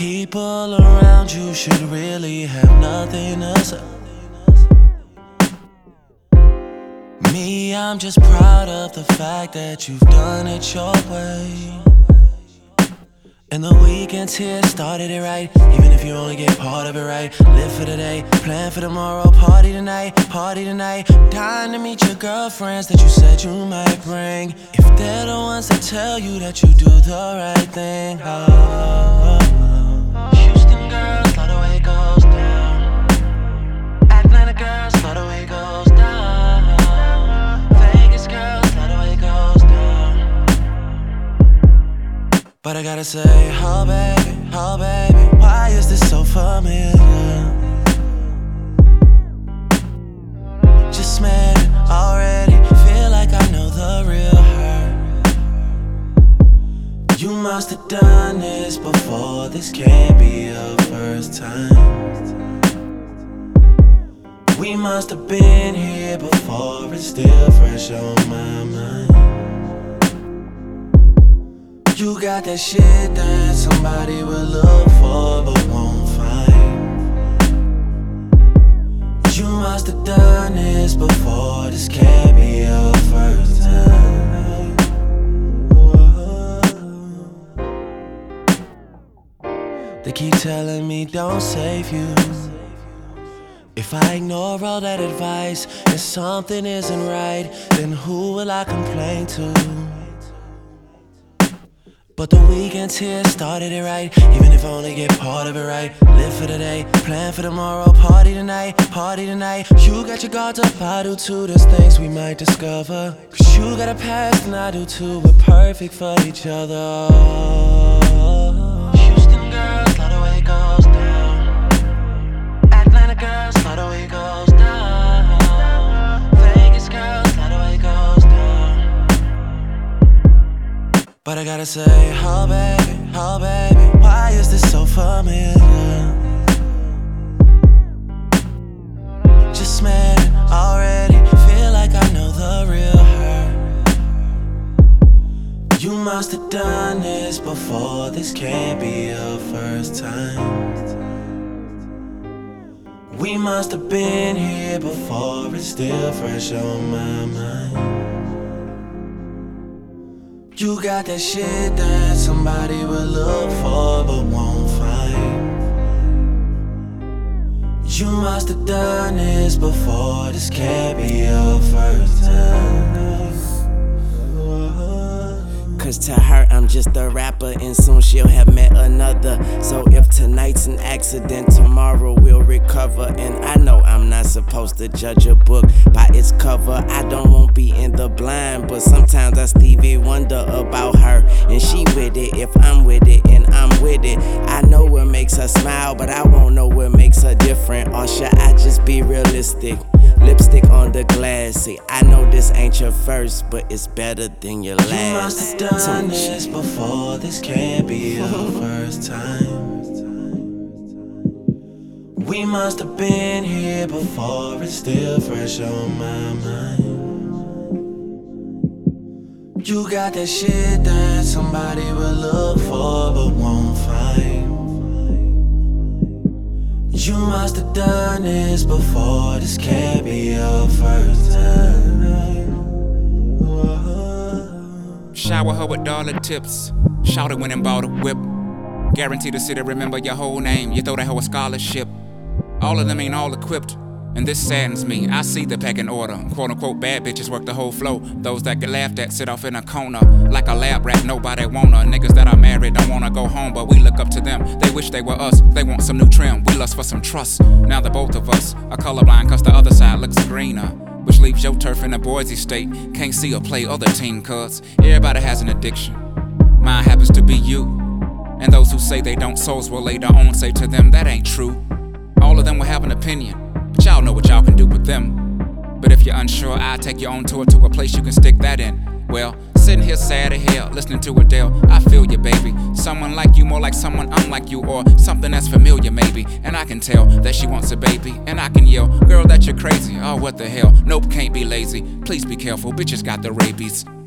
People around you should really have nothing to say. Me, I'm just proud of the fact that you've done it your way. And the weekends here started it right. Even if you only get part of it right. Live for today, plan for tomorrow. Party tonight, party tonight. Dying to meet your girlfriends that you said you might bring. If they're the ones that tell you that you do the right thing. Houston girls, love the way it goes down. Atlanta girls, love the way it goes down. Vegas girls, love the way it goes down. But I gotta say, oh baby, why is this so familiar? Just met it already, feel like I know the real her. You must have done this before, this can't be your first time. We must have been here before, it's still fresh on my mind. You got that shit that somebody will look for but won't find. You must have done this before, this can't be your first time. They keep telling me don't save you. If I ignore all that advice and something isn't right, then who will I complain to? But the weekends here started it right. Even if I only get part of it right. Live for today, plan for tomorrow. Party tonight, party tonight. You got your guards up, I do too. There's things we might discover. Cause you got a past and I do too. We're perfect for each other. Houston girls, love the way it goes down. Atlanta girls, love the way it goes down. Vegas girls, love the way it goes down. But I gotta say, oh baby, why is this so familiar? Just met it already, feel like I know the real her. You must have done this before, this can't be your first time. We must have been here before, it's still fresh on my mind. You got that shit that somebody will look for but won't find. You must have done this before, this can't be your first time. Cause to her I'm just a rapper and soon she'll have met another. So if tonight's an accident, tomorrow we'll recover. And I know I'm not supposed to judge a book by its cover. I don't want be in the blind, but sometimes I Stevie wonder about her. And she with it if I'm with it and I'm with it. I know what makes her smile, but I won't know what makes her different. Or should I just be realistic? Lipstick on the glass, see, I know this ain't your first, but it's better than your last. You must have done this before, this can't be your first time. We must have been here before, it's still fresh on my mind. You got that shit that somebody will look for but won't find. You must have done this before, this can't be your first time. Shower her with dollar tips. Shout it when and bought a whip. Guaranteed the city remember your whole name. You throw that hoe a scholarship. All of them ain't all equipped, and this saddens me. I see the pecking order. Quote unquote bad bitches work the whole flow. Those that get laughed at sit off in a corner like a lab rat, nobody want her. Niggas that are married don't wanna go home, but we look up to them. They wish they were us, they want some new trim. We lust for some trust. Now the both of us are colorblind cause the other side looks greener, which leaves your turf in a Boise state. Can't see or play other team cuz everybody has an addiction. Mine happens to be you. And those who say they don't souls will later on say to them that ain't true. All of them will have an opinion, but y'all know what y'all can do with them. But if you're unsure, I'll take you on tour to a place you can stick that in. Well, sitting here sad as hell, listening to Adele, I feel you, baby. Someone like you, more like someone unlike you, or something that's familiar, maybe. And I can tell that she wants a baby, and I can yell, girl, that you're crazy. Oh, what the hell? Nope, can't be lazy. Please be careful, bitches got the rabies.